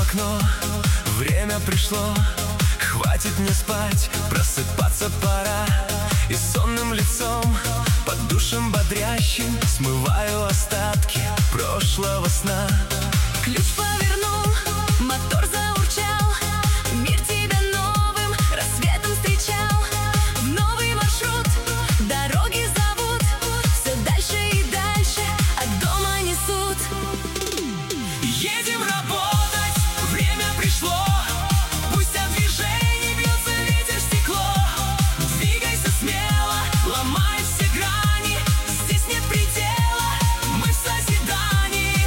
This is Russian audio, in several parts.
окно, время пришло. Хватит мне спать, просыпаться пора. И сонным лицом, под душем бодрящим, смываю остатки прошлого сна. Ключ повернул, мотор заурчал, мир тебя новым рассветом встречал. В новый маршрут дороги зовут, все дальше и дальше от дома несут. Едем работать, время пришло. Пусть от движений бьется ветер в стекло. Двигайся смело, ломай все грани. Здесь нет предела, мы в созидании.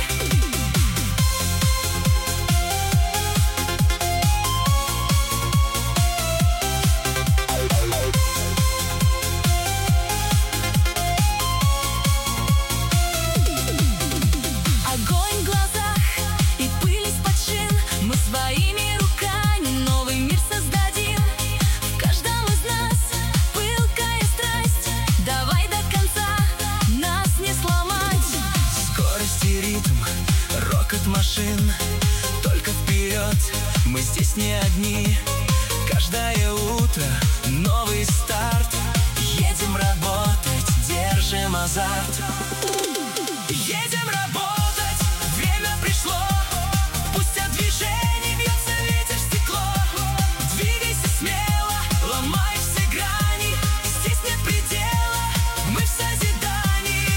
Огонь в глазах и пыль из-под шин, мы своими руками новый мир создадим. В каждом из нас пылкая страсть, давай до конца, нас не сломать. Скорость и ритм, рокот машин, только вперед, мы здесь не одни. Каждое утро новый старт. Едем работать, держим азарт. Едем работать, время пришло. Пусть от движений бьется ветер в стекло. Двигайся смело, ломай все грани. Здесь нет предела, мы в созидании.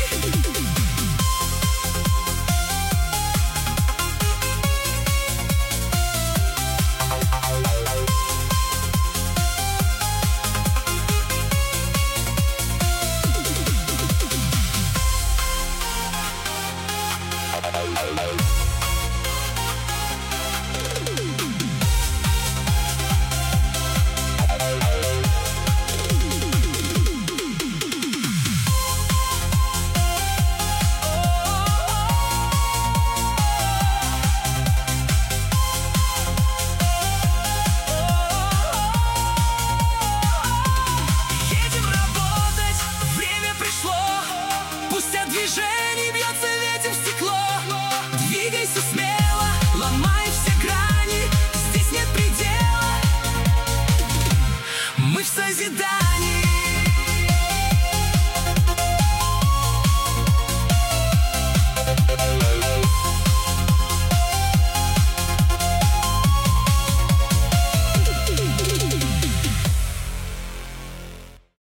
Едем работать, время пришло. Пусть от движений бьется ветер в стекло. Двигайся смело.